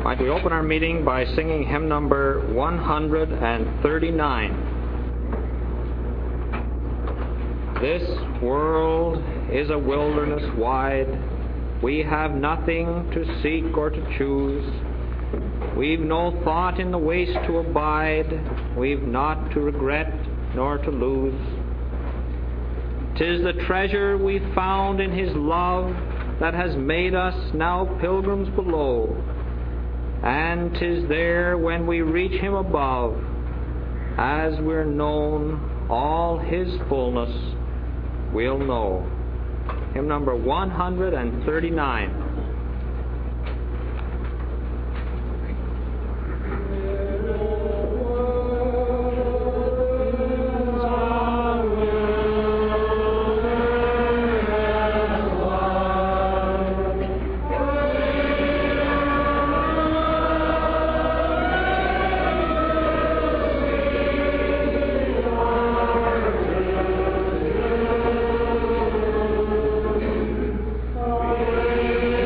Might we open our meeting by singing hymn number 139. This world is a wilderness wide. We have nothing to seek or to choose. We've no thought in the waste to abide. We've naught to regret nor to lose. 'Tis the treasure we've found in His love that has made us now pilgrims below. And 'tis there when we reach Him above, as we're known all His fullness we'll know. Hymn number 139. Amen.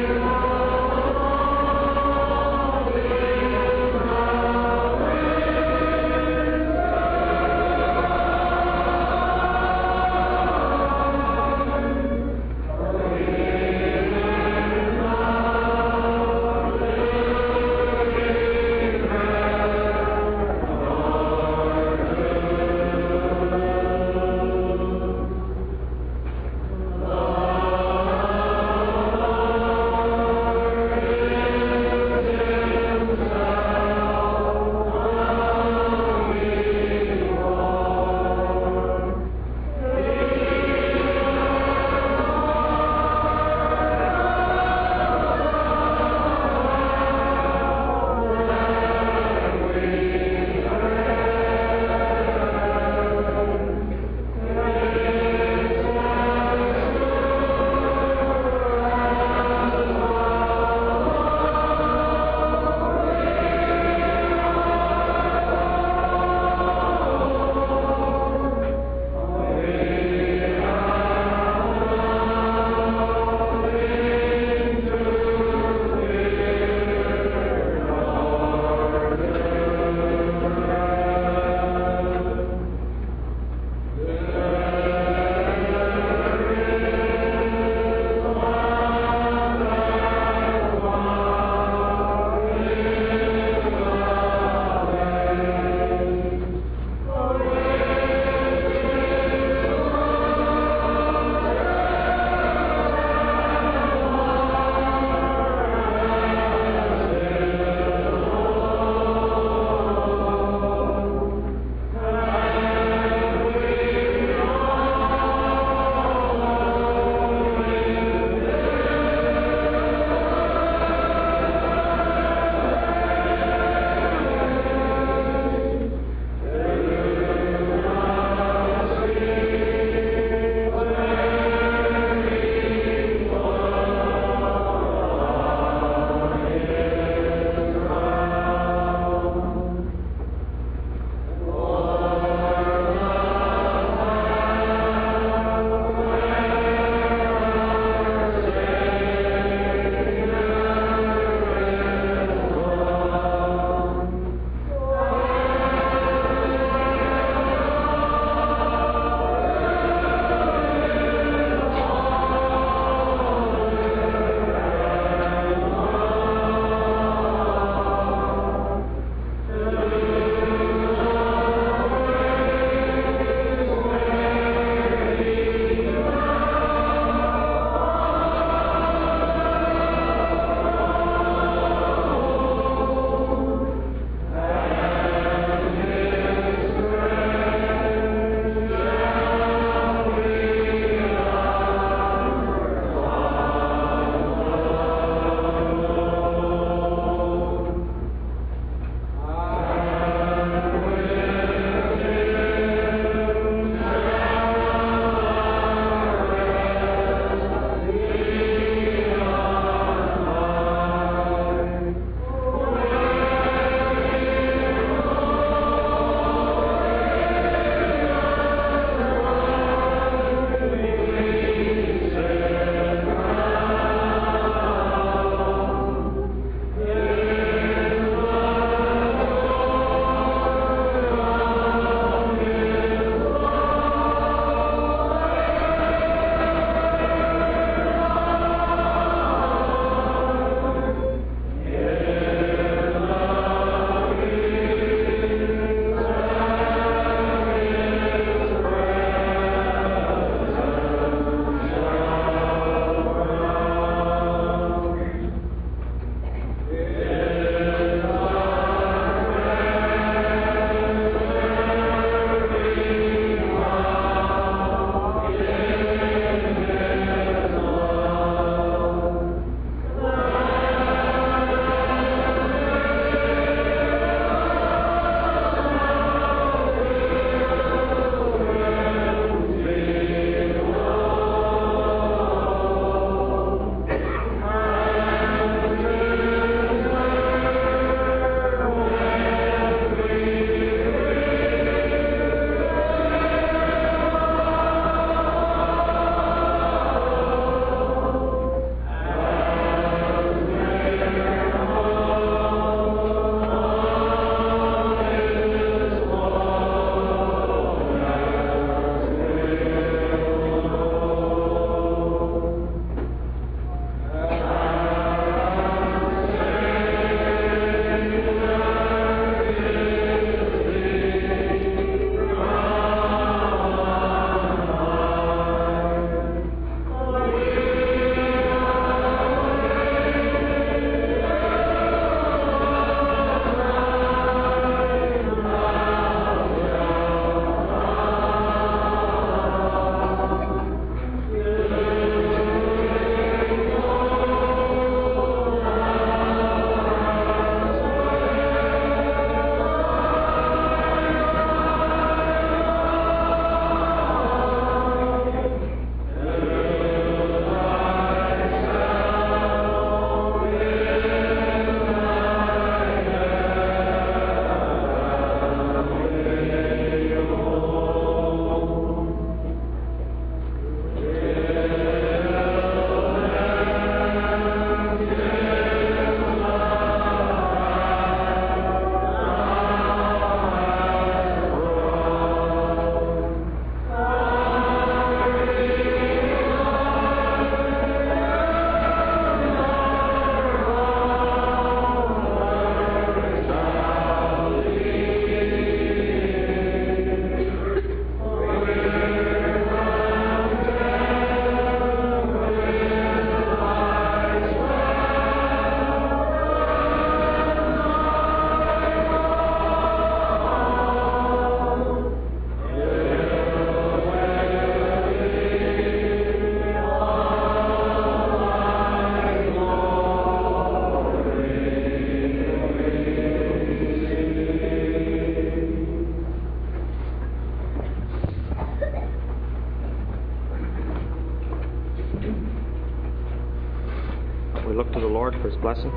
blessing.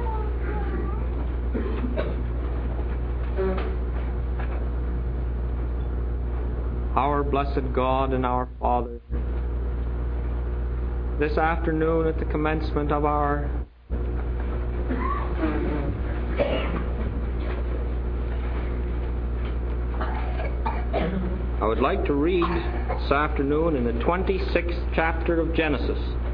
Our blessed God and our Father, this afternoon at the commencement of our I would like to read this afternoon in the 26th chapter of Genesis.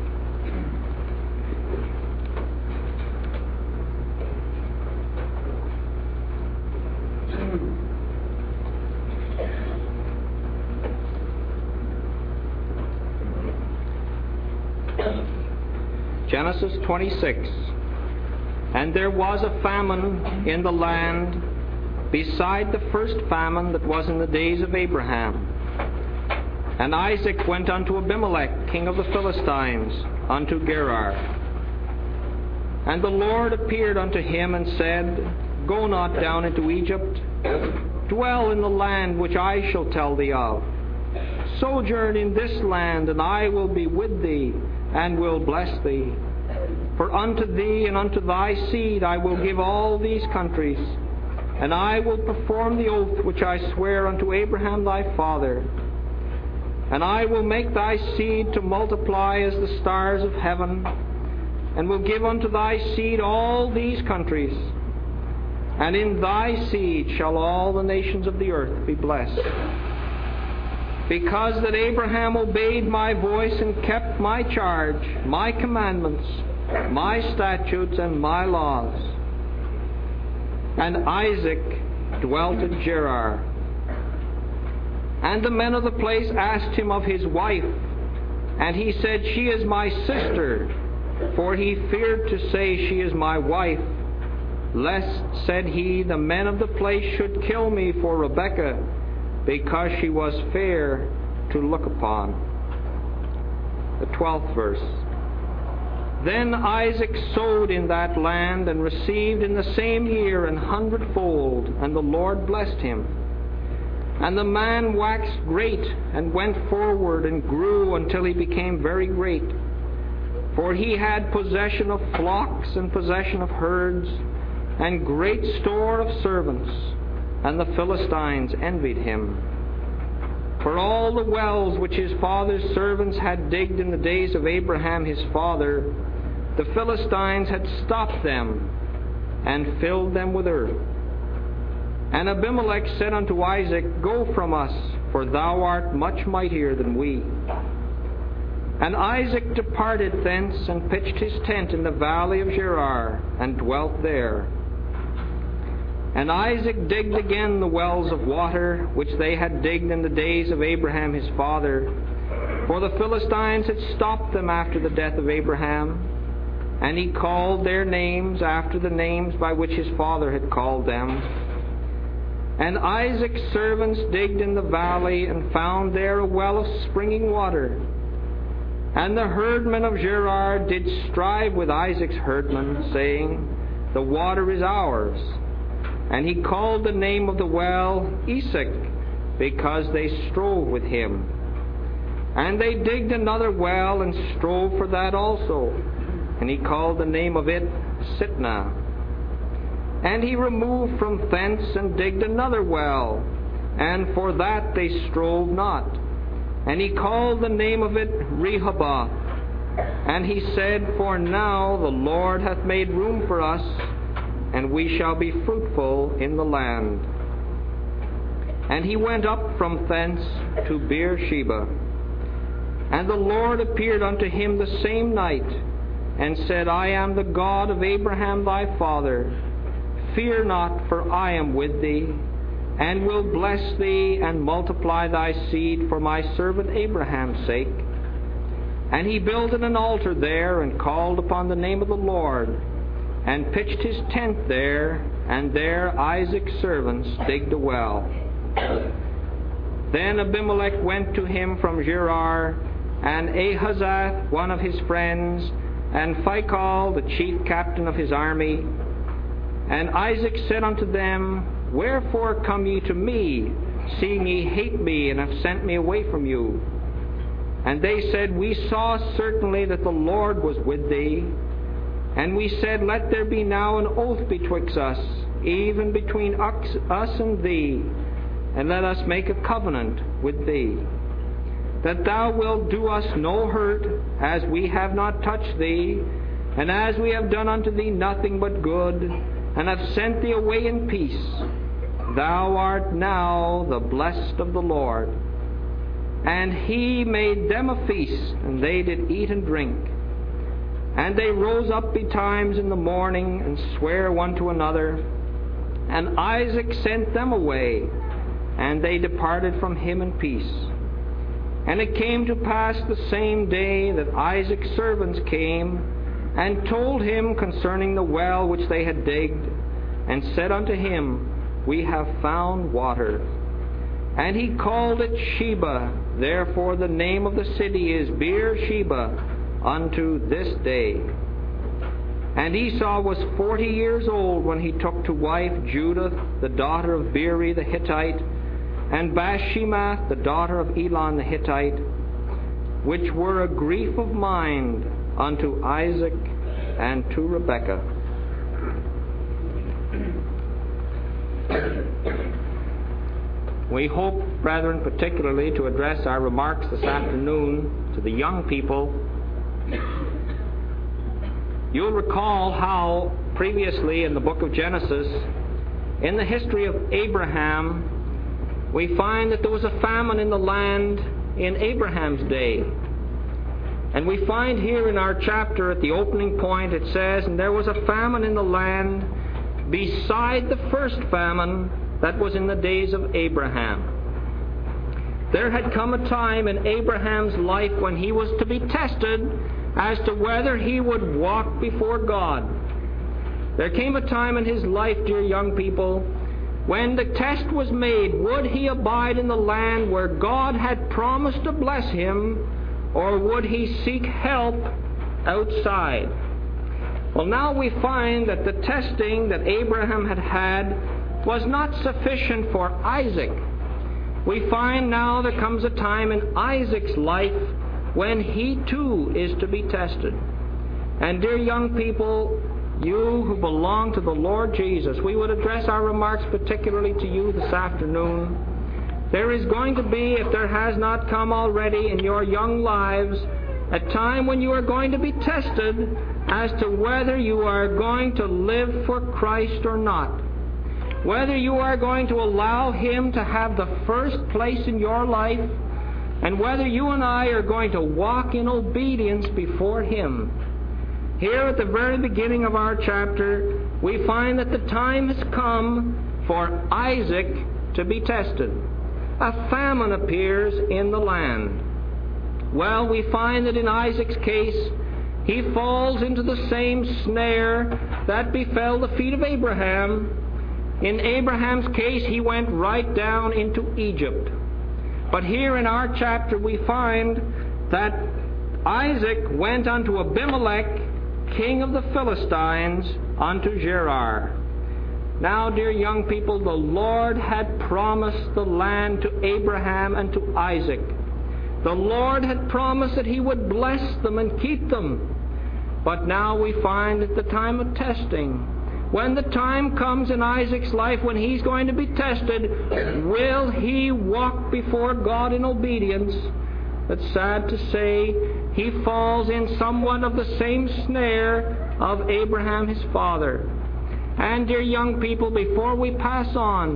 Genesis 26. And there was a famine in the land beside the first famine that was in the days of Abraham. And Isaac went unto Abimelech, king of the Philistines, unto Gerar. And the Lord appeared unto him and said, Go not down into Egypt, dwell in the land which I shall tell thee of. Sojourn in this land, and I will be with thee, and will bless thee. For unto thee and unto thy seed I will give all these countries, and I will perform the oath which I swear unto Abraham thy father. And I will make thy seed to multiply as the stars of heaven, and will give unto thy seed all these countries. And in thy seed shall all the nations of the earth be blessed. Because that Abraham obeyed my voice and kept my charge, my commandments, my statutes, and my laws. And Isaac dwelt at Gerar. And the men of the place asked him of his wife, and he said, She is my sister. For he feared to say, She is my wife, lest, said he, the men of the place should kill me for Rebekah, because she was fair to look upon. The 12th verse. Then Isaac sowed in that land, and received in the same year 100-fold, and the Lord blessed him. And the man waxed great, and went forward, and grew until he became very great. For he had possession of flocks, and possession of herds, and great store of servants, and the Philistines envied him. For all the wells which his father's servants had digged in the days of Abraham his father, the Philistines had stopped them, and filled them with earth. And Abimelech said unto Isaac, Go from us, for thou art much mightier than we. And Isaac departed thence, and pitched his tent in the valley of Gerar, and dwelt there. And Isaac digged again the wells of water, which they had digged in the days of Abraham his father. For the Philistines had stopped them after the death of Abraham. And he called their names after the names by which his father had called them. And Isaac's servants digged in the valley, and found there a well of springing water. And the herdmen of Gerar did strive with Isaac's herdmen, saying, The water is ours. And he called the name of the well Esek, because they strove with him. And they digged another well, and strove for that also. And he called the name of it Sitnah. And he removed from thence, and digged another well, and for that they strove not. And he called the name of it Rehoboth. And he said, For now the Lord hath made room for us, and we shall be fruitful in the land. And he went up from thence to Beersheba. And the Lord appeared unto him the same night, and said, I am the God of Abraham thy father. Fear not, for I am with thee, and will bless thee, and multiply thy seed for my servant Abraham's sake. And he builded an altar there, and called upon the name of the Lord, and pitched his tent there, and there Isaac's servants digged a well. Then Abimelech went to him from Gerar, and Ahazath, one of his friends, and Phicol, the chief captain of his army. And Isaac said unto them, Wherefore come ye to me, seeing ye hate me, and have sent me away from you? And they said, We saw certainly that the Lord was with thee. And we said, Let there be now an oath betwixt us, even between us and thee, and let us make a covenant with thee, that thou wilt do us no hurt, as we have not touched thee, and as we have done unto thee nothing but good, and have sent thee away in peace. Thou art now the blessed of the Lord. And he made them a feast, and they did eat and drink. And they rose up betimes in the morning, and sware one to another. And Isaac sent them away, and they departed from him in peace. And it came to pass the same day that Isaac's servants came, and told him concerning the well which they had digged, and said unto him, We have found water. And he called it Sheba. Therefore the name of the city is Beer-sheba unto this day. And Esau was 40 years old when he took to wife Judith, the daughter of Beeri the Hittite, and Bashemath, the daughter of Elon the Hittite, which were a grief of mind unto Isaac and to Rebekah. We hope, brethren, particularly to address our remarks this afternoon to the young people. You'll recall how previously in the book of Genesis, in the history of Abraham, we find that there was a famine in the land in Abraham's day. And we find here in our chapter at the opening point, it says, And there was a famine in the land beside the first famine that was in the days of Abraham. There had come a time in Abraham's life when he was to be tested as to whether he would walk before God. There came a time in his life, dear young people, when the test was made, would he abide in the land where God had promised to bless him, or would he seek help outside? Well, now we find that the testing that Abraham had was not sufficient for Isaac. We find now there comes a time in Isaac's life when he too is to be tested. And dear young people, you who belong to the Lord Jesus, we would address our remarks particularly to you this afternoon. There is going to be, if there has not come already in your young lives, a time when you are going to be tested as to whether you are going to live for Christ or not. Whether you are going to allow Him to have the first place in your life, and whether you and I are going to walk in obedience before Him. Here at the very beginning of our chapter, we find that the time has come for Isaac to be tested. A famine appears in the land. Well, we find that in Isaac's case, he falls into the same snare that befell the feet of Abraham. In Abraham's case, he went right down into Egypt. But here in our chapter, we find that Isaac went unto Abimelech, king of the Philistines, unto Gerar. Now, dear young people, the Lord had promised the land to Abraham and to Isaac. The Lord had promised that He would bless them and keep them. But now we find at the time of testing, when the time comes in Isaac's life when he's going to be tested, will he walk before God in obedience? But sad to say, he falls in somewhat of the same snare of Abraham his father. And dear young people, before we pass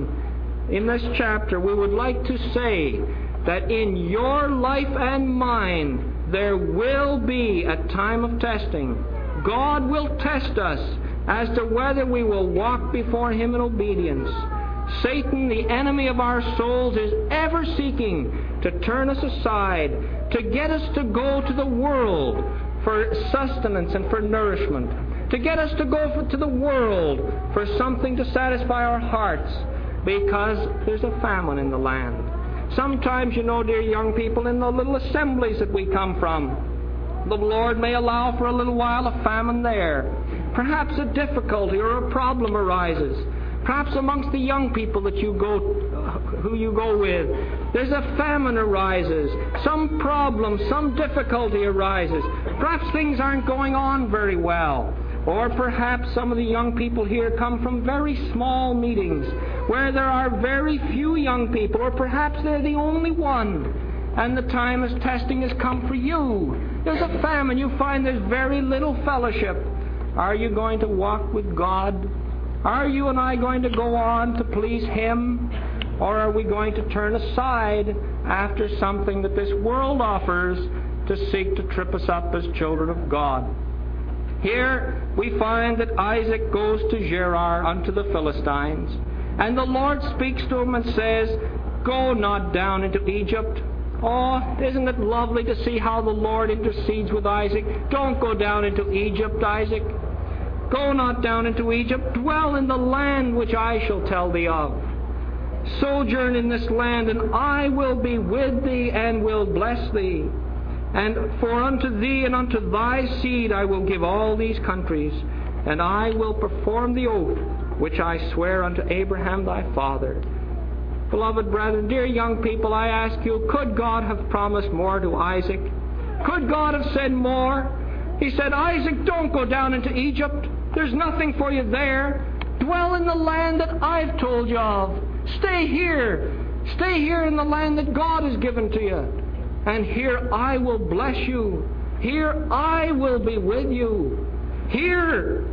on in this chapter, we would like to say that in your life and mine, there will be a time of testing. God will test us as to whether we will walk before Him in obedience. Satan, the enemy of our souls, is ever seeking to turn us aside, to get us to go to the world for sustenance and for nourishment, to get us to go to the world for something to satisfy our hearts, because there's a famine in the land. Sometimes, you know, dear young people, in the little assemblies that we come from, the Lord may allow for a little while a famine there. Perhaps a difficulty or a problem arises. Perhaps amongst the young people that who you go with, there's a famine arises. Some problem, some difficulty arises. Perhaps things aren't going on very well. Or perhaps some of the young people here come from very small meetings where there are very few young people, or perhaps they're the only one, and the time of testing has come for you. There's a famine. You find there's very little fellowship. Are you going to walk with God? Are you and I going to go on to please Him? Or are we going to turn aside after something that this world offers to seek to trip us up as children of God? Here we find that Isaac goes to Gerar unto the Philistines, and the Lord speaks to him and says, "Go not down into Egypt." Oh, isn't it lovely to see how the Lord intercedes with Isaac? Don't go down into Egypt, Isaac. Go not down into Egypt. Dwell in the land which I shall tell thee of. Sojourn in this land, and I will be with thee and will bless thee. And for unto thee and unto thy seed I will give all these countries, and I will perform the oath which I swear unto Abraham thy father. Beloved brethren, dear young people, I ask you, could God have promised more to Isaac? Could God have said more? He said, "Isaac, don't go down into Egypt. There's nothing for you there. Dwell in the land that I've told you of. Stay here. Stay here in the land that God has given to you. And here I will bless you. Here I will be with you. Here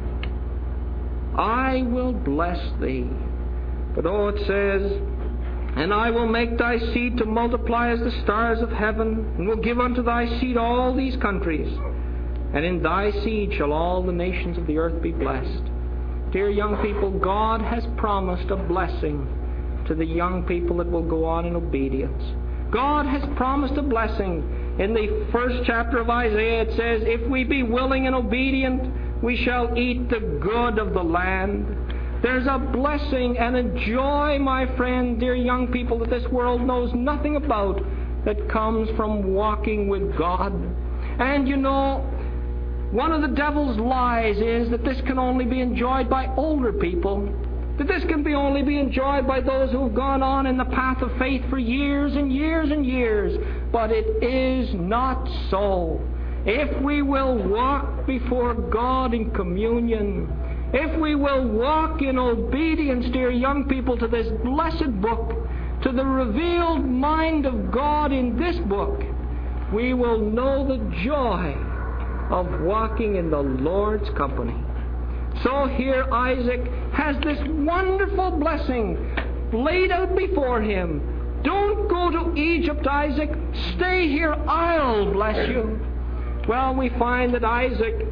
I will bless thee." But it says, "And I will make thy seed to multiply as the stars of heaven, and will give unto thy seed all these countries. And in thy seed shall all the nations of the earth be blessed." Dear young people, God has promised a blessing to the young people that will go on in obedience. God has promised a blessing. In the first chapter of Isaiah it says, "If we be willing and obedient, we shall eat the good of the land." There's a blessing and a joy, my friend, dear young people, that this world knows nothing about, that comes from walking with God. And you know, one of the devil's lies is that this can only be enjoyed by older people, that this can only be enjoyed by those who have gone on in the path of faith for years and years and years. But it is not so. If we will walk before God in communion, if we will walk in obedience, dear young people, to this blessed book, to the revealed mind of God in this book, we will know the joy of walking in the Lord's company. So here Isaac has this wonderful blessing laid out before him. Don't go to Egypt, Isaac. Stay here. I'll bless you. Well, we find that Isaac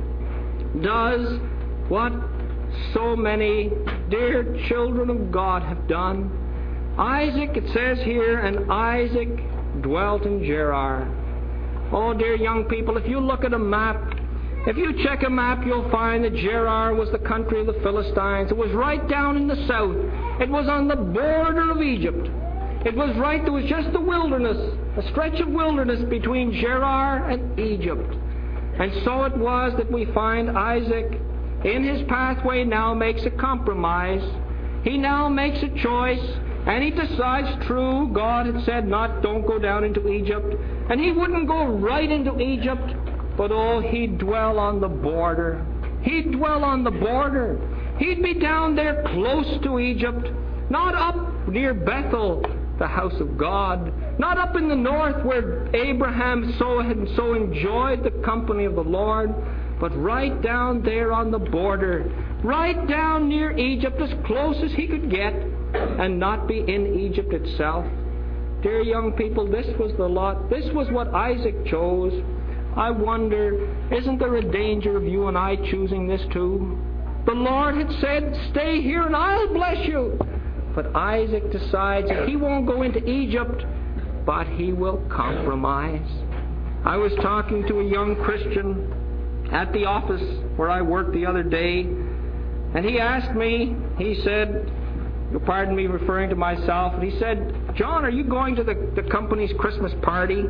does what so many dear children of God have done. Isaac, it says here, "And Isaac dwelt in Gerar." Oh, dear young people, if you look at a map, if you check a map, you'll find that Gerar was the country of the Philistines. It was right down in the south. It was on the border of Egypt. It was right, there was just the wilderness, a stretch of wilderness between Gerar and Egypt. And so it was that we find Isaac, in his pathway, now makes a compromise. He now makes a choice, and he decides, true, God had said don't go down into Egypt. And he wouldn't go right into Egypt, but he'd dwell on the border. He'd dwell on the border. He'd be down there close to Egypt, not up near Bethel, the house of God, not up in the north where Abraham had so enjoyed the company of the Lord, but right down there on the border, right down near Egypt, as close as he could get, and not be in Egypt itself. Dear young people, this was the lot. This was what Isaac chose. I wonder, isn't there a danger of you and I choosing this too? The Lord had said, "Stay here and I'll bless you." But Isaac decides that he won't go into Egypt, but he will compromise. I was talking to a young Christian at the office where I worked the other day, and he asked me, he said, pardon me referring to myself, and he said, "John, are you going to the company's Christmas party?"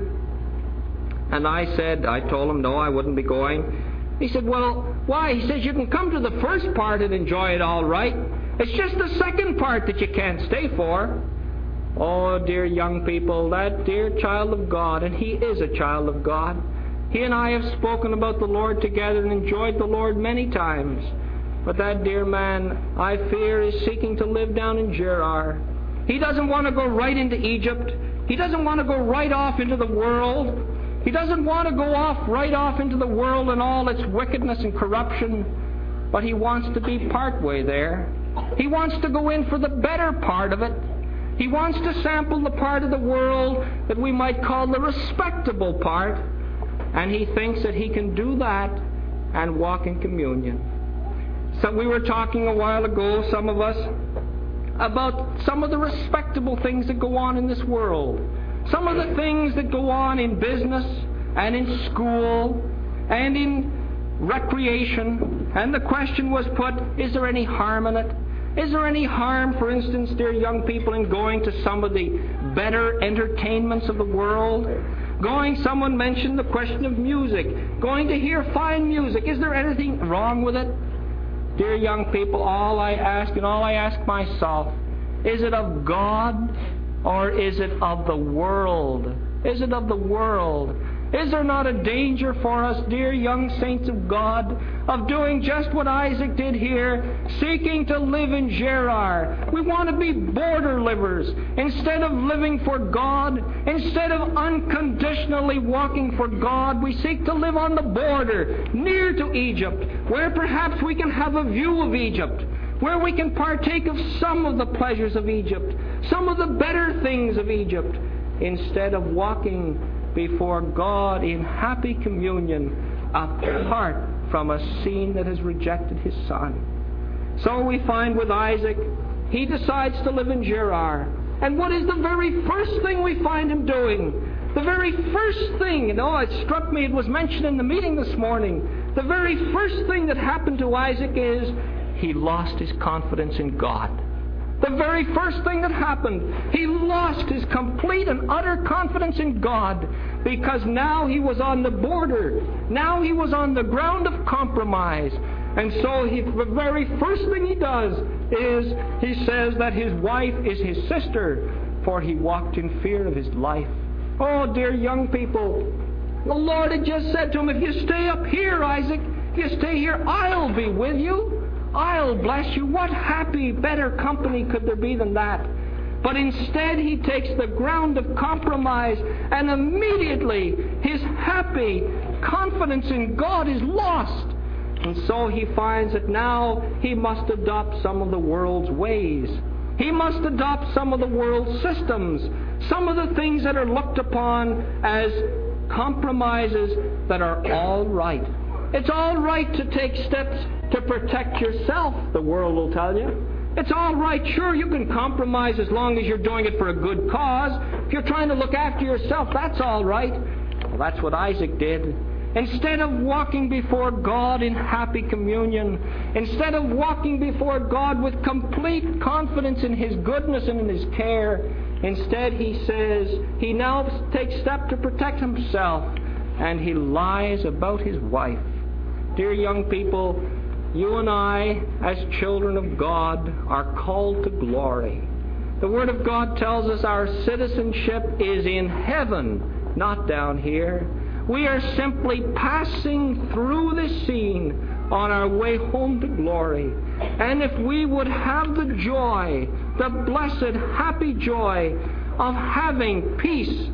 And I told him, no, I wouldn't be going. He said, "Well, why?" He says, "You can come to the first part and enjoy it all right. It's just the second part that you can't stay for." Oh, dear young people, that dear child of God, and he is a child of God, He and I have spoken about the Lord together and enjoyed the Lord many times. But that dear man, I fear, is seeking to live down in Gerar. He doesn't want to go right into Egypt. He doesn't want to go right off into the world. He doesn't want to go right off into the world and all its wickedness and corruption. But he wants to be partway there. He wants to go in for the better part of it. He wants to sample the part of the world that we might call the respectable part. And he thinks that he can do that and walk in communion. So we were talking a while ago, some of us, about some of the respectable things that go on in this world. Some of the things that go on in business and in school and in recreation. And the question was put, is there any harm in it? Is there any harm, for instance, dear young people, in going to some of the better entertainments of the world? Someone mentioned the question of music. Going to hear fine music. Is there anything wrong with it? Dear young people, all I ask, and all I ask myself, is it of God or is it of the world? Is it of the world? Is there not a danger for us, dear young saints of God, of doing just what Isaac did here, seeking to live in Gerar? We want to be border livers. Instead of living for God, instead of unconditionally walking for God, we seek to live on the border, near to Egypt, where perhaps we can have a view of Egypt, where we can partake of some of the pleasures of Egypt, some of the better things of Egypt, instead of walking before God in happy communion, apart from a scene that has rejected his son. So we find with Isaac, he decides to live in Gerar. And what is the very first thing we find him doing? The very first thing, it struck me, it was mentioned in the meeting this morning. The very first thing that happened to Isaac is he lost his confidence in God. The very first thing that happened, he lost his complete and utter confidence in God, because now he was on the border. Now he was on the ground of compromise. And so the very first thing he does is he says that his wife is his sister, for he walked in fear of his life. Oh, dear young people, the Lord had just said to him, if you stay up here, Isaac, if you stay here, I'll be with you. I'll bless you. What happy, better company could there be than that? But instead he takes the ground of compromise, and immediately his happy confidence in God is lost. And so he finds that now he must adopt some of the world's ways. He must adopt some of the world's systems, some of the things that are looked upon as compromises that are all right. It's all right to take steps to protect yourself, the world will tell you. It's all right, sure, you can compromise as long as you're doing it for a good cause. If you're trying to look after yourself, that's all right. Well, that's what Isaac did. Instead of walking before God in happy communion, instead of walking before God with complete confidence in his goodness and in his care, instead he says he now takes steps to protect himself, and he lies about his wife. Dear young people, you and I, as children of God, are called to glory. The Word of God tells us our citizenship is in heaven, not down here. We are simply passing through this scene on our way home to glory. And if we would have the joy, the blessed, happy joy of having peace,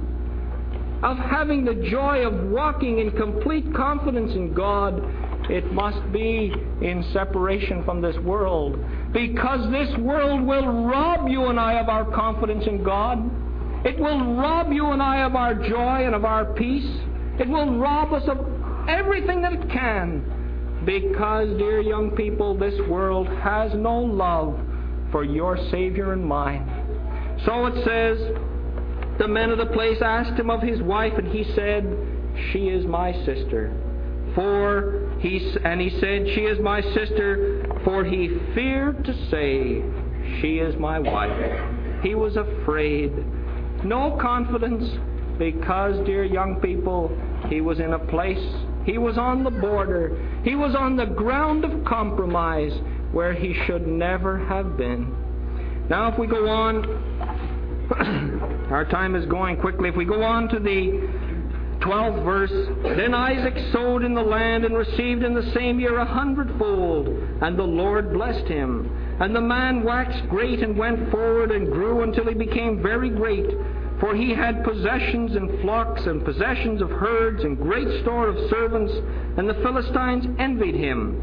of having the joy of walking in complete confidence in God, it must be in separation from this world. Because this world will rob you and I of our confidence in God. It will rob you and I of our joy and of our peace. It will rob us of everything that it can. Because, dear young people, this world has no love for your Savior and mine. So it says, the men of the place asked him of his wife, and he said, she is my sister. And he said, she is my sister, for he feared to say, she is my wife. He was afraid. No confidence, because, dear young people, he was in a place, he was on the border, he was on the ground of compromise where he should never have been. Now, if we go on, our time is going quickly. If we go on to the 12th verse, Then Isaac sowed in the land and received in the same year 100-fold, and the Lord blessed him. And the man waxed great and went forward and grew until he became very great. For he had possessions and flocks and possessions of herds and great store of servants, and the Philistines envied him.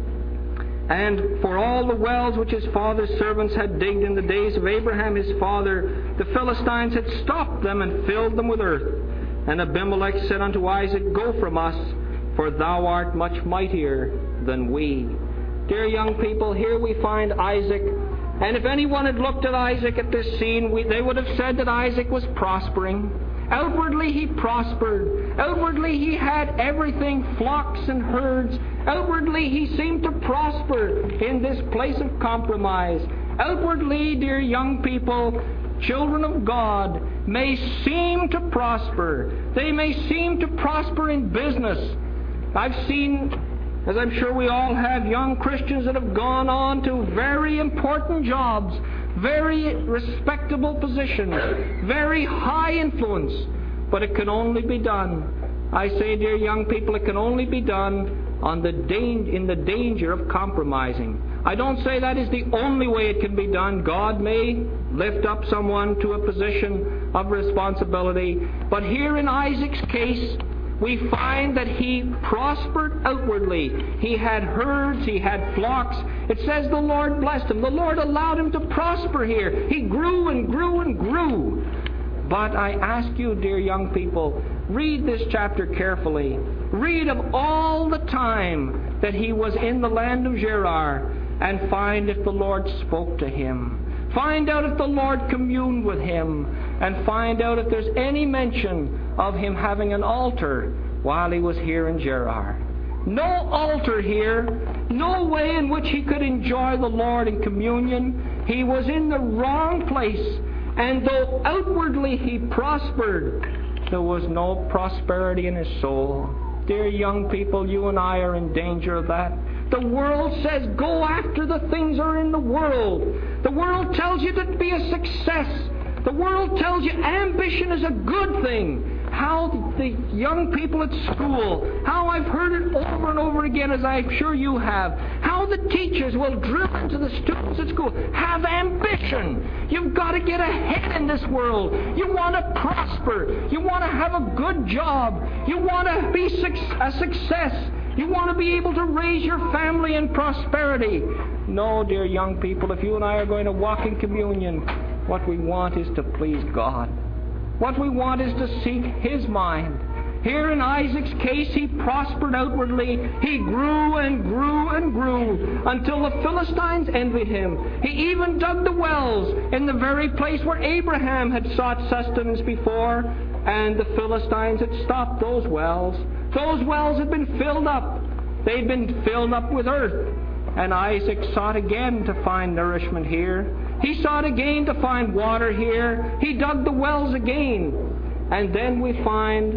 And for all the wells which his father's servants had digged in the days of Abraham his father, the Philistines had stopped them and filled them with earth. And Abimelech said unto Isaac, Go from us, for thou art much mightier than we. Dear young people, here we find Isaac. And if anyone had looked at Isaac at this scene, they would have said that Isaac was prospering. Outwardly he prospered. Outwardly he had everything, flocks and herds. Outwardly he seemed to prosper in this place of compromise. Outwardly, dear young people, children of God, may seem to prosper. They may seem to prosper in business. I've seen, as I'm sure we all have, young Christians that have gone on to very important jobs, very respectable positions, very high influence. But it can only be done, I say, dear young people, it can only be done in the danger of compromising. I don't say that is the only way it can be done. God may lift up someone to a position of responsibility. But here in Isaac's case, we find that he prospered outwardly. He had herds, he had flocks. It says the Lord blessed him. The Lord allowed him to prosper here. He grew and grew and grew. But I ask you, dear young people, read this chapter carefully. Read of all the time that he was in the land of Gerar, and find if the Lord spoke to him. Find out if the Lord communed with him, and find out if there's any mention of him having an altar while he was here in Gerar. No altar here, no way in which he could enjoy the Lord in communion. He was in the wrong place, and though outwardly he prospered, there was no prosperity in his soul. Dear young people, you and I are in danger of that. The world says, go after the things that are in the world. The world tells you to be a success. The world tells you ambition is a good thing. How the young people at school, how I've heard it over and over again, as I'm sure you have, how the teachers will drill into the students at school, have ambition. You've got to get ahead in this world. You want to prosper. You want to have a good job. You want to be a success. You want to be able to raise your family in prosperity. No, dear young people, if you and I are going to walk in communion, what we want is to please God. What we want is to seek His mind. Here in Isaac's case, he prospered outwardly. He grew and grew and grew until the Philistines envied him. He even dug the wells in the very place where Abraham had sought sustenance before, and the Philistines had stopped those wells. Those wells had been filled up. They'd been filled up with earth. And Isaac sought again to find nourishment here. He sought again to find water here. He dug the wells again. And then we find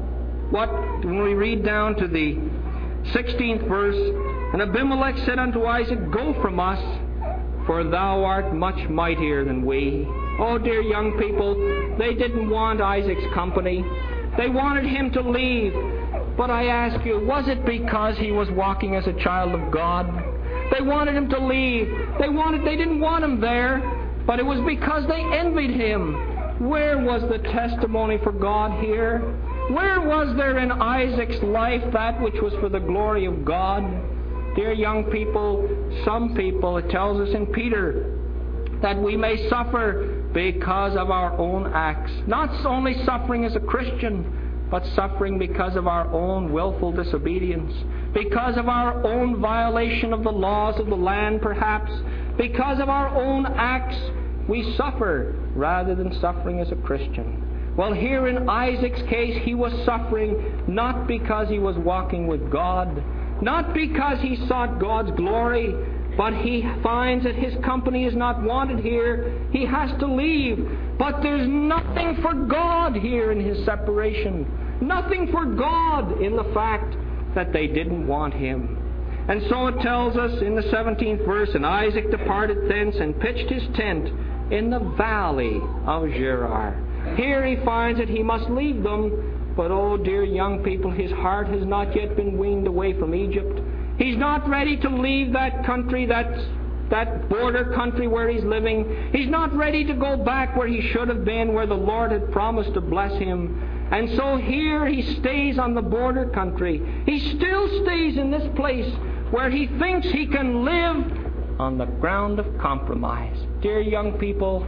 when we read down to the 16th verse, And Abimelech said unto Isaac, Go from us, for thou art much mightier than we. Oh, dear young people, they didn't want Isaac's company. They wanted him to leave. But I ask you, was it because he was walking as a child of God? They wanted him to leave. They didn't want him there, but it was because they envied him. Where was the testimony for God here? Where was there in Isaac's life that which was for the glory of God? Dear young people, some people, it tells us in Peter, that we may suffer because of our own acts. Not only suffering as a Christian, but suffering because of our own willful disobedience, because of our own violation of the laws of the land, perhaps, because of our own acts, we suffer rather than suffering as a Christian. Well, here in Isaac's case, he was suffering not because he was walking with God, not because he sought God's glory, but he finds that his company is not wanted here. He has to leave. But there's nothing for God here in his separation. Nothing for God in the fact that they didn't want him. And so it tells us in the 17th verse, And Isaac departed thence and pitched his tent in the valley of Gerar. Here he finds that he must leave them But oh, dear young people, his heart has not yet been weaned away from Egypt. He's not ready to leave that country, that border country where he's living. He's not ready to go back where he should have been, where the Lord had promised to bless him. And so here he stays on the border country. He still stays in this place where he thinks he can live on the ground of compromise. Dear young people,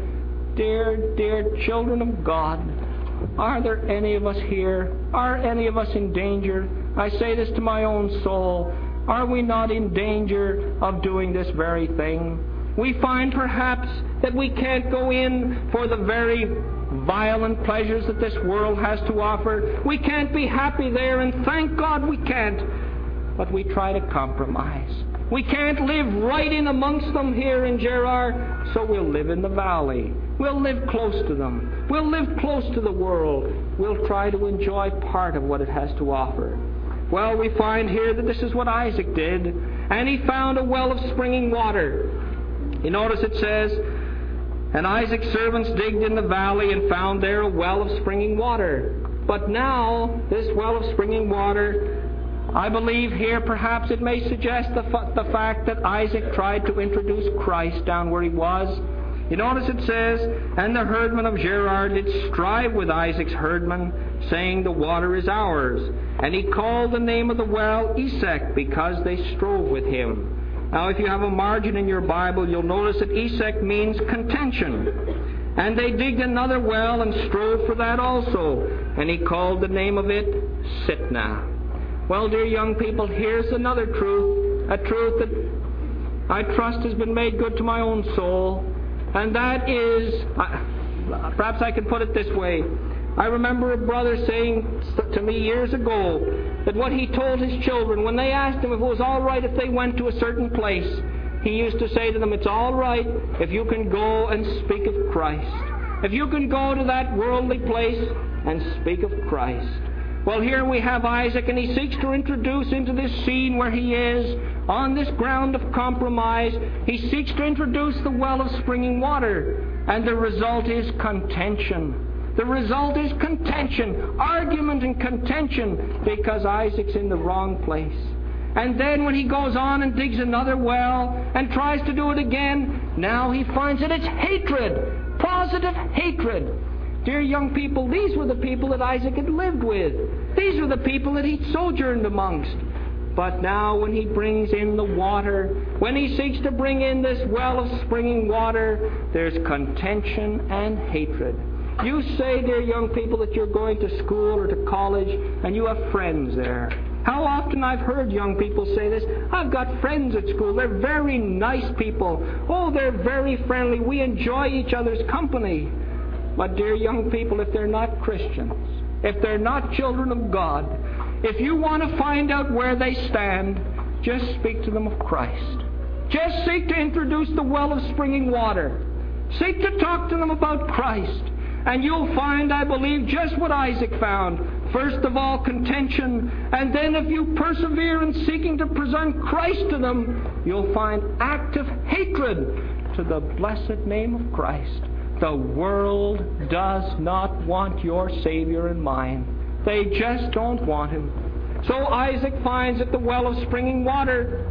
dear children of God, are there any of us here? Are any of us in danger? I say this to my own soul. Are we not in danger of doing this very thing? We find perhaps that we can't go in for the very violent pleasures that this world has to offer. We can't be happy there, and thank God we can't. But we try to compromise. We can't live right in amongst them here in Gerar, so we'll live in the valley. We'll live close to them. We'll live close to the world. We'll try to enjoy part of what it has to offer. Well, we find here that this is what Isaac did, and he found a well of springing water. You notice it says, and Isaac's servants digged in the valley and found there a well of springing water. But now, this well of springing water, I believe here perhaps it may suggest the fact that Isaac tried to introduce Christ down where he was. You notice it says, and the herdmen of Gerar did strive with Isaac's herdmen, saying, the water is ours. And he called the name of the well Esek, because they strove with him. Now, if you have a margin in your Bible, you'll notice that Esek means contention. And they digged another well and strove for that also. And he called the name of it Sitnah. Well, dear young people, here's another truth, a truth that I trust has been made good to my own soul. And that is, perhaps I can put it this way. I remember a brother saying to me years ago that what he told his children, when they asked him if it was all right if they went to a certain place, he used to say to them, it's all right if you can go and speak of Christ. If you can go to that worldly place and speak of Christ. Well, here we have Isaac, and he seeks to introduce into this scene where he is, on this ground of compromise, he seeks to introduce the well of springing water. And the result is contention. The result is contention, argument and contention, because Isaac's in the wrong place. And then when he goes on and digs another well and tries to do it again, now he finds that it's hatred, positive hatred. Dear young people, these were the people that Isaac had lived with. These were the people that he'd sojourned amongst. But now when he brings in the water, when he seeks to bring in this well of springing water, there's contention and hatred. You say, dear young people, that you're going to school or to college and you have friends there. How often I've heard young people say this, I've got friends at school, they're very nice people. Oh, they're very friendly, we enjoy each other's company. But dear young people, if they're not Christians, if they're not children of God, if you want to find out where they stand, just speak to them of Christ. Just seek to introduce the well of springing water. Seek to talk to them about Christ. And you'll find, I believe, just what Isaac found. First of all, contention. And then if you persevere in seeking to present Christ to them, you'll find active hatred to the blessed name of Christ. The world does not want your Savior and mine. They just don't want him. So Isaac finds at the well of springing water,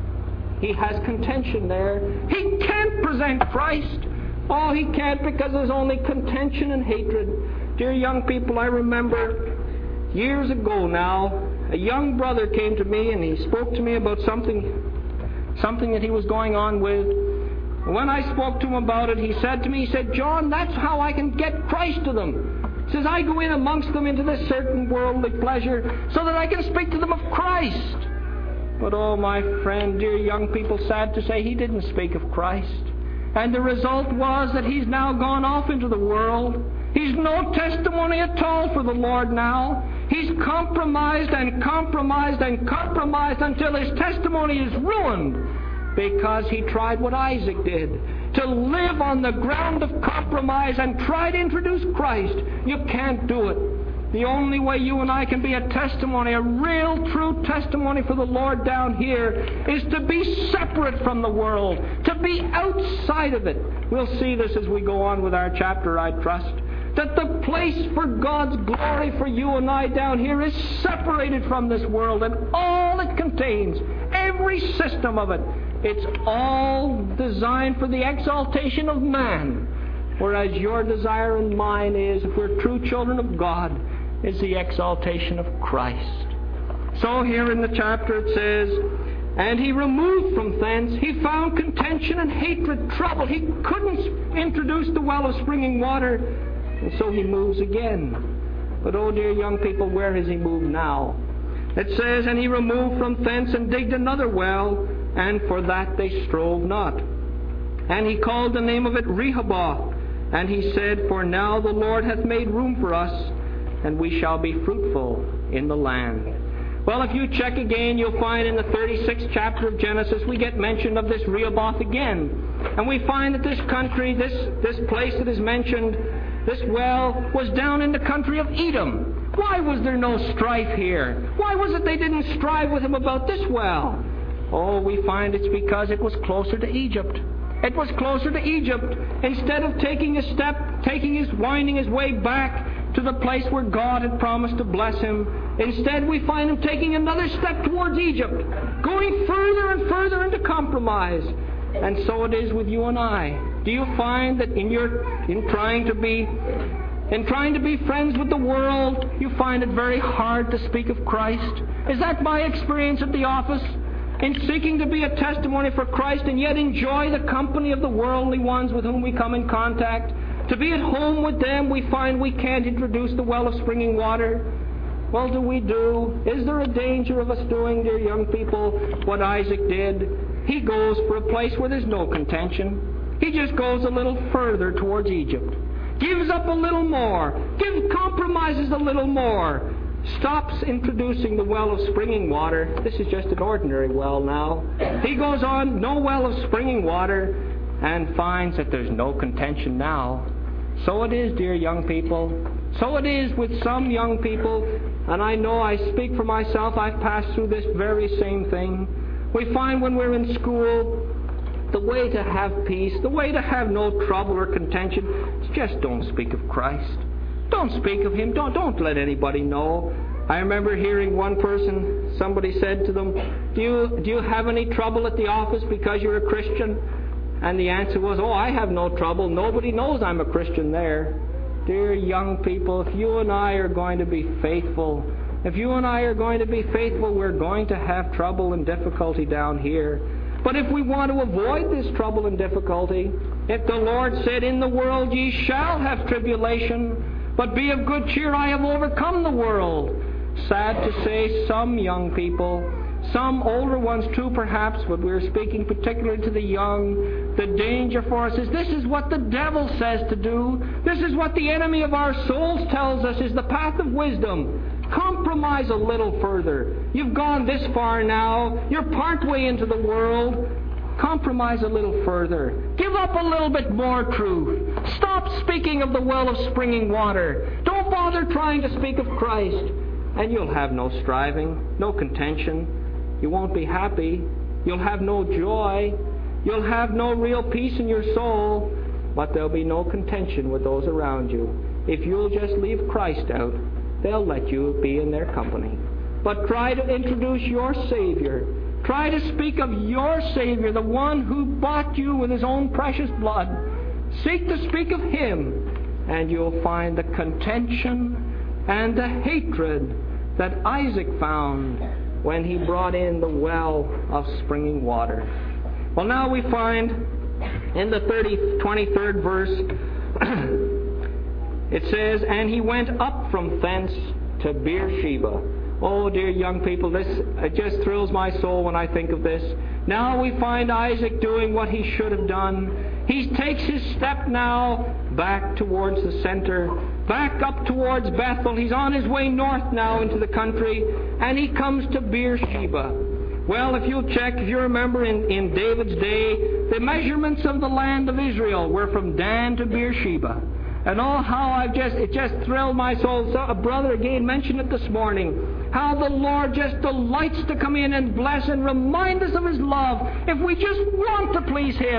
he has contention there. He can't present Christ. Oh, he can't, because there's only contention and hatred. Dear young people, I remember years ago now, a young brother came to me and he spoke to me about something that he was going on with. When I spoke to him about it, he said to me, he said, John, that's how I can get Christ to them. He says, I go in amongst them into this certain worldly pleasure so that I can speak to them of Christ. But oh, my friend, dear young people, sad to say, he didn't speak of Christ. And the result was that he's now gone off into the world. He's no testimony at all for the Lord now. He's compromised and compromised and compromised until his testimony is ruined, because he tried what Isaac did, to live on the ground of compromise and try to introduce Christ. You can't do it. The only way you and I can be a testimony, a real, true testimony for the Lord down here, is to be separate from the world, to be outside of it. We'll see this as we go on with our chapter, I trust. that the place for God's glory for you and I down here is separated from this world and all it contains, every system of it, it's all designed for the exaltation of man. Whereas your desire and mine is, if we're true children of God, is the exaltation of Christ. So here in the chapter it says, and he removed from thence, he found contention and hatred, trouble. He couldn't introduce the well of springing water, and so he moves again. But oh dear young people, where has he moved now? It says, and he removed from thence and digged another well, and for that they strove not. And he called the name of it Rehoboth. And he said, for now the Lord hath made room for us, and we shall be fruitful in the land. Well, if you check again, you'll find in the 36th chapter of Genesis, we get mention of this Rehoboth again. And we find that this country, this place that is mentioned, this well, was down in the country of Edom. Why was there no strife here? Why was it they didn't strive with him about this well? Oh, we find it's because it was closer to Egypt. It was closer to Egypt. Instead of taking winding his way back to the place where God had promised to bless him, instead we find him taking another step towards Egypt, going further and further into compromise. And so it is with you and I. Do you find that in trying to be friends with the world, you find it very hard to speak of Christ? Is that my experience at the office? In seeking to be a testimony for Christ and yet enjoy the company of the worldly ones with whom we come in contact, to be at home with them, we find we can't introduce the well of springing water. Well, is there a danger of us doing, dear young people, what Isaac did? He goes for a place where there's no contention. He just goes a little further towards Egypt. Gives up a little more. Compromises a little more. Stops introducing the well of springing water. This is just an ordinary well now. He goes on, no well of springing water, and finds that there's no contention now. So it is, dear young people. So it is with some young people, and I know I speak for myself, I've passed through this very same thing. We find when we're in school, the way to have peace, the way to have no trouble or contention, is just don't speak of Christ. Don't speak of him. Don't let anybody know. I remember hearing one person, somebody said to them, do you have any trouble at the office because you're a Christian? And the answer was, oh, I have no trouble. Nobody knows I'm a Christian there. Dear young people, if you and I are going to be faithful, we're going to have trouble and difficulty down here. But if we want to avoid this trouble and difficulty, if the Lord said, in the world ye shall have tribulation, but be of good cheer, I have overcome the world. Sad to say, some young people, some older ones too perhaps, but we're speaking particularly to the young, the danger for us is this is what the devil says to do. This is what the enemy of our souls tells us is the path of wisdom. Compromise a little further. You've gone this far now. You're partway into the world. Compromise a little further. Give up a little bit more truth. Stop speaking of the well of springing water. Don't bother trying to speak of Christ. And you'll have no striving, no contention. You won't be happy. You'll have no joy. You'll have no real peace in your soul. But there'll be no contention with those around you. If you'll just leave Christ out, they'll let you be in their company. But try to introduce your Savior. Try to speak of your Savior, the one who bought you with his own precious blood. Seek to speak of him, and you'll find the contention and the hatred that Isaac found when he brought in the well of springing water. Well, now we find in the 23rd verse, it says, and he went up from thence to Beersheba. Oh, dear young people, it just thrills my soul when I think of this. Now we find Isaac doing what he should have done. He takes his step now back towards the center, back up towards Bethel. He's on his way north now into the country, and he comes to Beersheba. Well, if you remember in David's day, the measurements of the land of Israel were from Dan to Beersheba. And oh, how it just thrilled my soul. So a brother again mentioned it this morning. How the Lord just delights to come in and bless and remind us of his love. If we just want to please him,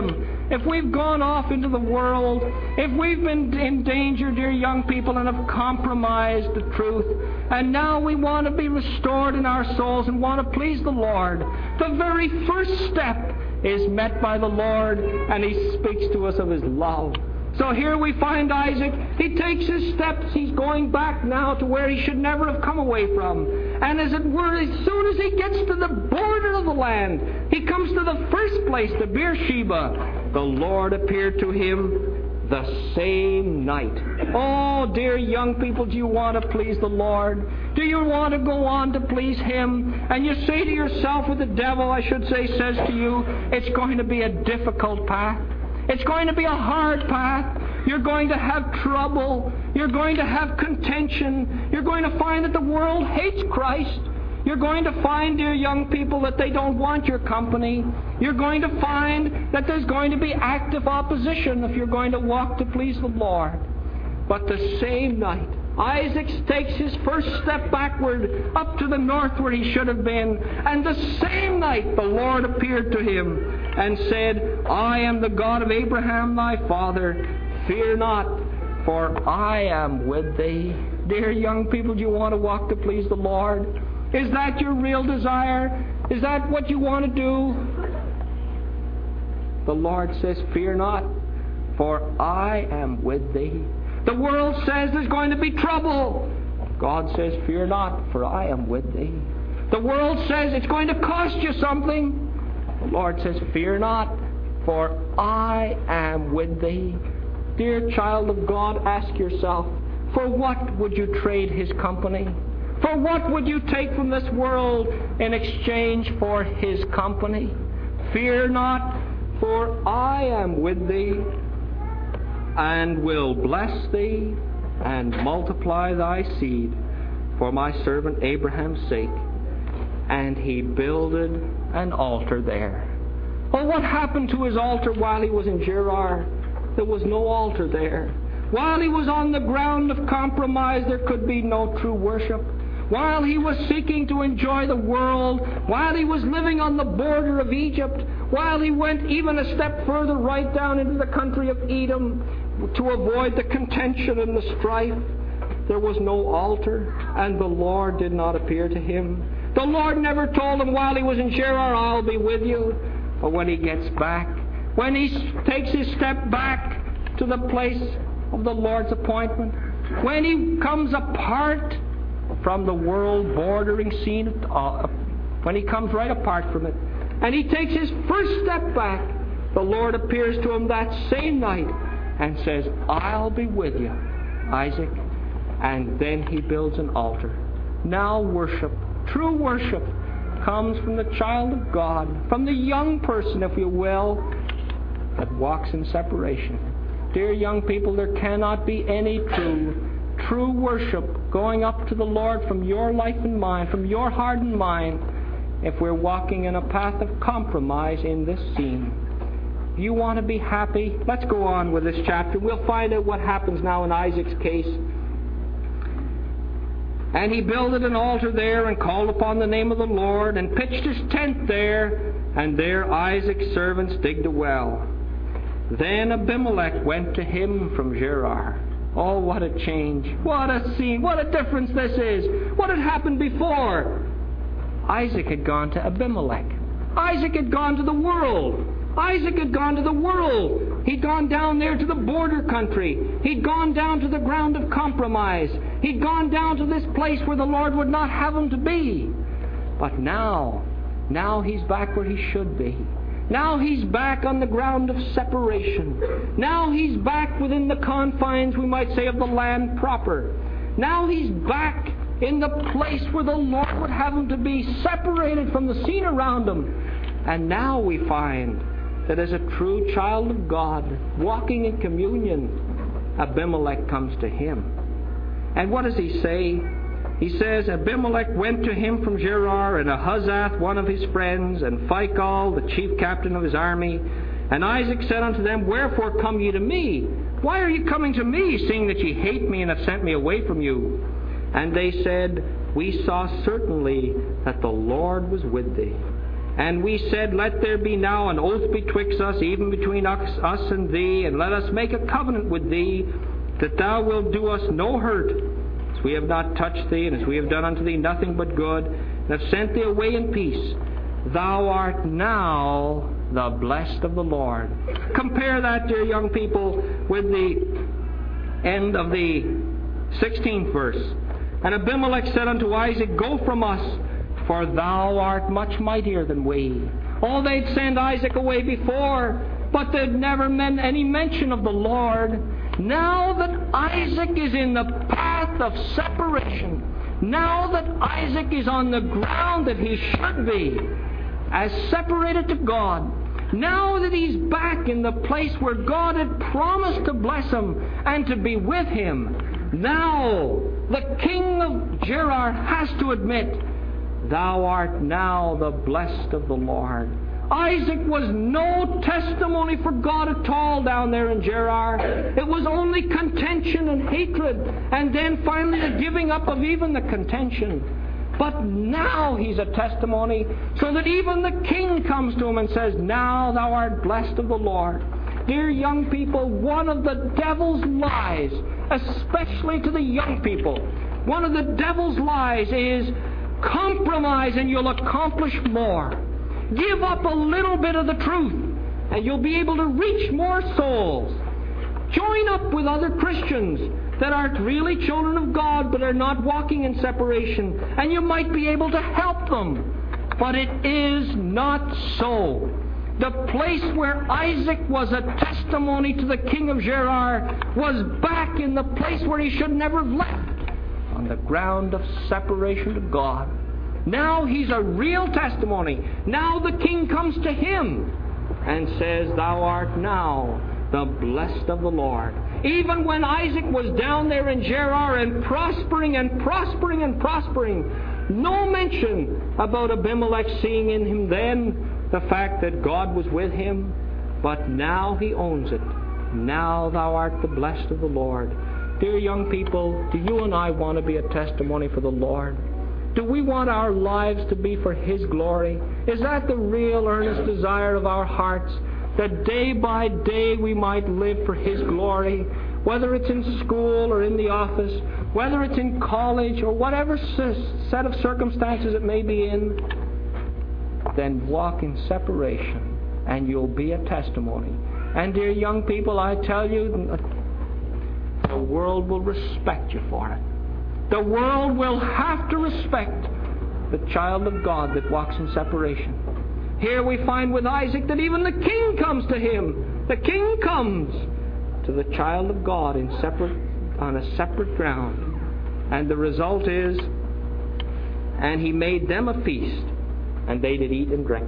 if we've gone off into the world, if we've been in danger, dear young people, and have compromised the truth, and now we want to be restored in our souls and want to please the Lord, the very first step is met by the Lord, and He speaks to us of His love. So here we find Isaac. He takes his steps. He's going back now to where he should never have come away from. And as it were, as soon as he gets to the border of the land, he comes to the first place, to Beersheba. The Lord appeared to him the same night. Oh, dear young people, do you want to please the Lord? Do you want to go on to please Him? And you say to yourself, or the devil, I should say, says to you, it's going to be a difficult path. It's going to be a hard path. You're going to have trouble. You're going to have contention. You're going to find that the world hates Christ. You're going to find, dear young people, that they don't want your company. You're going to find that there's going to be active opposition if you're going to walk to please the Lord. But the same night, Isaac takes his first step backward up to the north where he should have been. And the same night the Lord appeared to him and said, I am the God of Abraham thy father. Fear not, for I am with thee. Dear young people, do you want to walk to please the Lord? Is that your real desire? Is that what you want to do? The Lord says, fear not, for I am with thee. The world says there's going to be trouble. God says, fear not, for I am with thee. The world says it's going to cost you something. The Lord says, fear not, for I am with thee. Dear child of God, ask yourself, for what would you trade His company? For what would you take from this world in exchange for His company? Fear not, for I am with thee, and will bless thee, and multiply thy seed for my servant Abraham's sake. And he builded an altar there. Well, what happened to his altar while he was in Gerar? There was no altar there. While he was on the ground of compromise, there could be no true worship. While he was seeking to enjoy the world, while he was living on the border of Egypt, while he went even a step further right down into the country of Edom to avoid the contention and the strife, there was no altar, and the Lord did not appear to him. The Lord never told him while he was in Gerar, I'll be with you. But when he gets back, when he takes his step back to the place of the Lord's appointment, when he comes apart from the world bordering scene, when he comes right apart from it, and he takes his first step back, the Lord appears to him that same night and says, I'll be with you, Isaac. And then he builds an altar. Now worship, true worship, comes from the child of God, from the young person, if you will, that walks in separation. Dear young people, there cannot be any true worship going up to the Lord from your life and mine, from your heart and mind, if we're walking in a path of compromise in this scene. If you want to be happy, let's go on with this chapter. We'll find out what happens now in Isaac's case. And he builded an altar there and called upon the name of the Lord and pitched his tent there, and there Isaac's servants digged a well. Then Abimelech went to him from Gerar. Oh, what a change. What a scene. What a difference this is. What had happened before? Isaac had gone to Abimelech. Isaac had gone to the world. Isaac had gone to the world. He'd gone down there to the border country. He'd gone down to the ground of compromise. He'd gone down to this place where the Lord would not have him to be. But now he's back where he should be. Now he's back on the ground of separation. Now he's back within the confines, we might say, of the land proper. Now he's back in the place where the Lord would have him to be, separated from the scene around him. And now we find that as a true child of God, walking in communion, Abimelech comes to him. And what does he say? He says, Abimelech went to him from Gerar, and Ahuzzath, one of his friends, and Phicol, the chief captain of his army. And Isaac said unto them, Wherefore come ye to me? Why are ye coming to me, seeing that ye hate me and have sent me away from you? And they said, We saw certainly that the Lord was with thee. And we said, Let there be now an oath betwixt us, even between us and thee, and let us make a covenant with thee, that thou wilt do us no hurt, as we have not touched thee, and as we have done unto thee nothing but good, and have sent thee away in peace. Thou art now the blessed of the Lord. Compare that, dear young people, with the end of the 16th verse. And Abimelech said unto Isaac, Go from us, for thou art much mightier than we. Oh, they'd send Isaac away before, but they'd never meant any mention of the Lord. Now that Isaac is in the path of separation, now that Isaac is on the ground that he should be, as separated to God, now that he's back in the place where God had promised to bless him and to be with him, now the king of Gerar has to admit, Thou art now the blessed of the Lord. Isaac was no testimony for God at all down there in Gerar. It was only contention and hatred, and then finally the giving up of even the contention. But now he's a testimony, so that even the king comes to him and says, Now thou art blessed of the Lord. Dear young people, one of the devil's lies, especially to the young people, one of the devil's lies is compromise and you'll accomplish more. Give up a little bit of the truth and you'll be able to reach more souls. Join up with other Christians that aren't really children of God but are not walking in separation, and you might be able to help them. But it is not so. The place where Isaac was a testimony to the king of Gerar was back in the place where he should never have left, on the ground of separation to God. Now he's a real testimony. Now the king comes to him and says, Thou art now the blessed of the Lord. Even when Isaac was down there in Gerar and prospering and prospering and prospering, no mention about Abimelech seeing in him then the fact that God was with him. But now he owns it. Now thou art the blessed of the Lord. Dear young people, do you and I want to be a testimony for the Lord? Do we want our lives to be for His glory? Is that the real earnest desire of our hearts? That day by day we might live for His glory, whether it's in school or in the office, whether it's in college or whatever set of circumstances it may be in, then walk in separation and you'll be a testimony. And dear young people, I tell you, the world will respect you for it. The world will have to respect the child of God that walks in separation. Here we find with Isaac that even the king comes to him. The king comes to the child of God on a separate ground. And the result is, and he made them a feast, and they did eat and drink.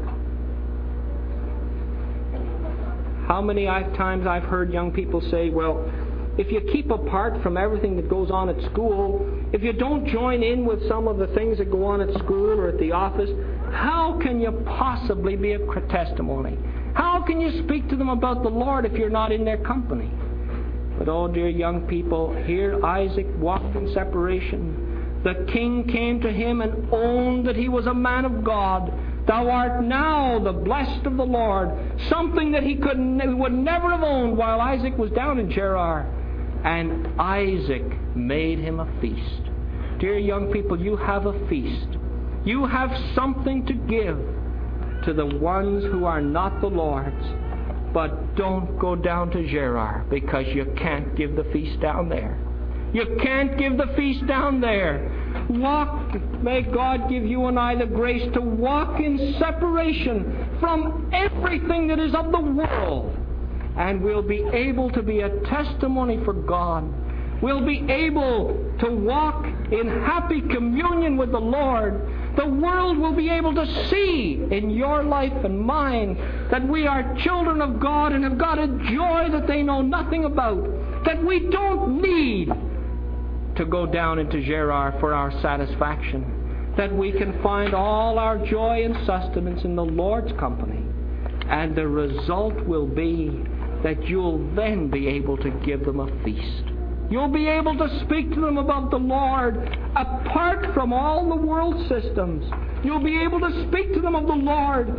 How many times I've heard young people say, well, if you keep apart from everything that goes on at school, if you don't join in with some of the things that go on at school or at the office, how can you possibly be a testimony? How can you speak to them about the Lord if you're not in their company? But oh, dear young people, here Isaac walked in separation. The king came to him and owned that he was a man of God. Thou art now the blessed of the Lord. Something that he would never have owned while Isaac was down in Gerar. And Isaac made him a feast. Dear young people, you have a feast. You have something to give to the ones who are not the Lord's. But don't go down to Gerar, because you can't give the feast down there. You can't give the feast down there. May God give you and I the grace to walk in separation from everything that is of the world. And we'll be able to be a testimony for God. We'll be able to walk in happy communion with the Lord. The world will be able to see in your life and mine that we are children of God and have got a joy that they know nothing about. That we don't need to go down into Gerar for our satisfaction. That we can find all our joy and sustenance in the Lord's company. And the result will be that you'll then be able to give them a feast. You'll be able to speak to them about the Lord apart from all the world systems. You'll be able to speak to them of the Lord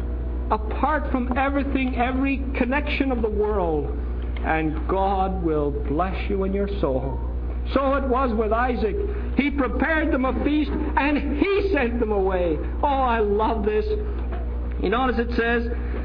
apart from everything, every connection of the world. And God will bless you in your soul. So it was with Isaac. He prepared them a feast and he sent them away. Oh, I love this. You notice it says,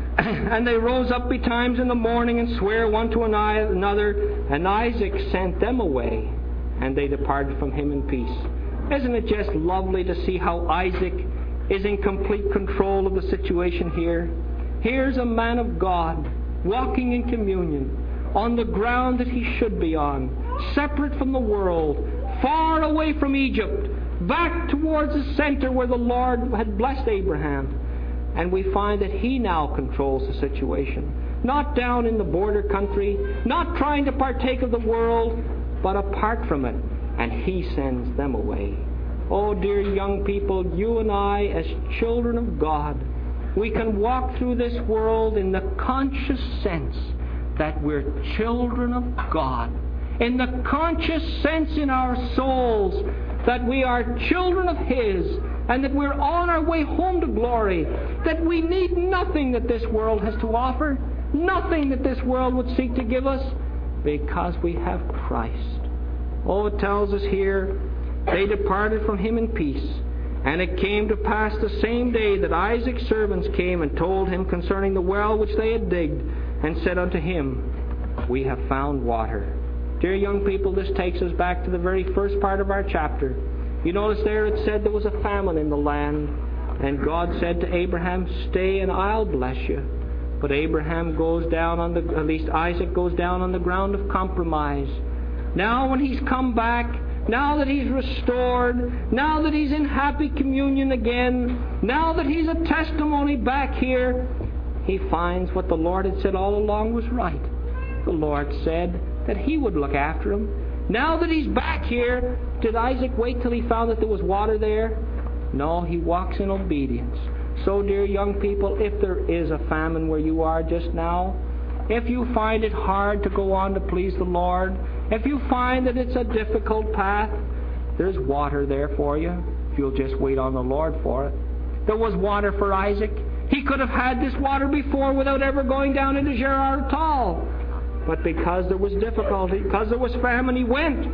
and they rose up betimes in the morning and sware one to another, and Isaac sent them away, and they departed from him in peace. Isn't it just lovely to see how Isaac is in complete control of the situation here? Here's a man of God walking in communion on the ground that he should be on, separate from the world, far away from Egypt, back towards the center where the Lord had blessed Abraham. And we find that he now controls the situation. Not down in the border country, not trying to partake of the world, but apart from it. And he sends them away. Oh, dear young people, you and I, as children of God, we can walk through this world in the conscious sense that we're children of God. In the conscious sense in our souls that we are children of His, and that we're on our way home to glory, that we need nothing that this world has to offer, nothing that this world would seek to give us, because we have Christ. Oh, it tells us here, they departed from him in peace. And it came to pass the same day that Isaac's servants came and told him concerning the well which they had digged, and said unto him, We have found water. Dear young people, this takes us back to the very first part of our chapter. You notice there it said there was a famine in the land, and God said to Abraham, Stay and I'll bless you. But Abraham goes down on at least Isaac goes down on the ground of compromise. Now when he's come back, now that he's restored, now that he's in happy communion again, now that he's a testimony back here, he finds what the Lord had said all along was right. The Lord said that He would look after him. Now that he's back here, did Isaac wait till he found that there was water there? No, he walks in obedience. So, dear young people, if there is a famine where you are just now, if you find it hard to go on to please the Lord, if you find that it's a difficult path, there's water there for you, if you'll just wait on the Lord for it. There was water for Isaac. He could have had this water before without ever going down into Gerar at all. But because there was difficulty, because there was famine, he went.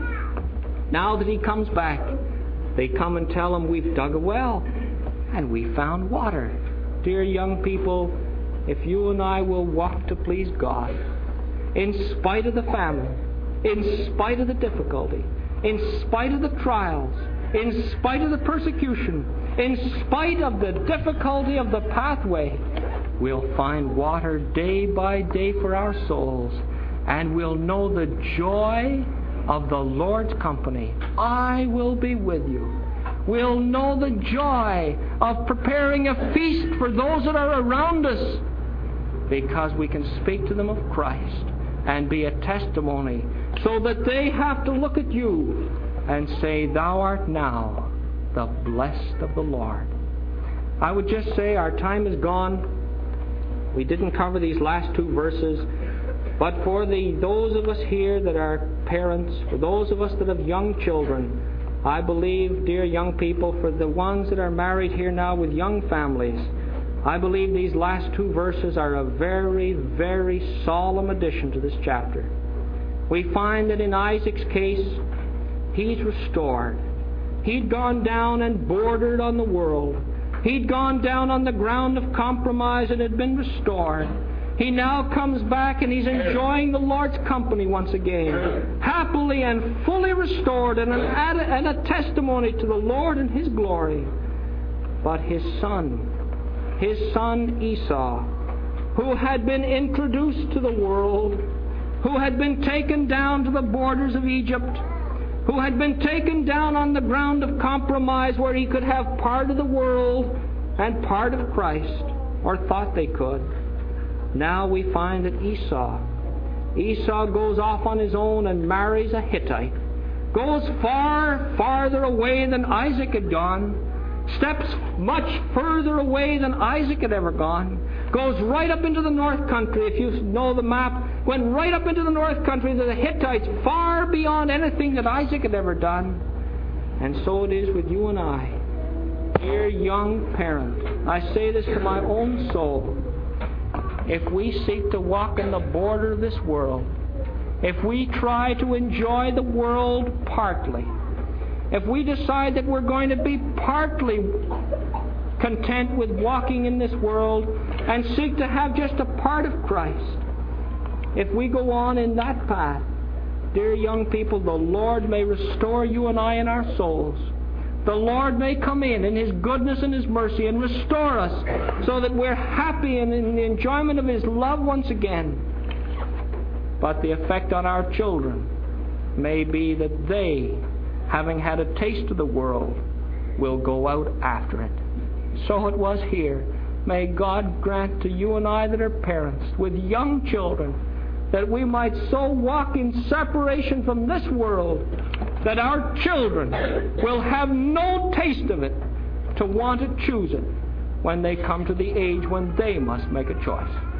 Now that he comes back, they come and tell him, We've dug a well, and we found water. Dear young people, if you and I will walk to please God, in spite of the famine, in spite of the difficulty, in spite of the trials, in spite of the persecution, in spite of the difficulty of the pathway, we'll find water day by day for our souls. And we'll know the joy of the Lord's company. I will be with you. We'll know the joy of preparing a feast for those that are around us, because we can speak to them of Christ and be a testimony, so that they have to look at you and say, Thou art now the blessed of the Lord. I would just say our time is gone. We didn't cover these last two verses. But for those of us here that are parents, for those of us that have young children, I believe, dear young people, for the ones that are married here now with young families, I believe these last two verses are a very, very solemn addition to this chapter. We find that in Isaac's case, he's restored. He'd gone down and bordered on the world. He'd gone down on the ground of compromise and had been restored. He now comes back and he's enjoying the Lord's company once again, happily and fully restored, and a testimony to the Lord and His glory. But his son Esau, who had been introduced to the world, who had been taken down to the borders of Egypt, who had been taken down on the ground of compromise where he could have part of the world and part of Christ, or thought they could. Now we find that Esau goes off on his own and marries a Hittite, goes farther away than Isaac had gone, steps much further away than Isaac had ever gone, goes right up into the north country. If you know the map, went right up into the north country to the Hittites, far beyond anything that Isaac had ever done. And so it is with you and I. Dear young parent, I say this to my own soul. If we seek to walk in the border of this world, if we try to enjoy the world partly, if we decide that we're going to be partly content with walking in this world and seek to have just a part of Christ, if we go on in that path, dear young people, the Lord may restore you and I in our souls. The Lord may come in His goodness and His mercy and restore us so that we're happy and in the enjoyment of His love once again. But the effect on our children may be that they, having had a taste of the world, will go out after it. So it was here. May God grant to you and I that are parents with young children that we might so walk in separation from this world that our children will have no taste of it to want to choose it when they come to the age when they must make a choice.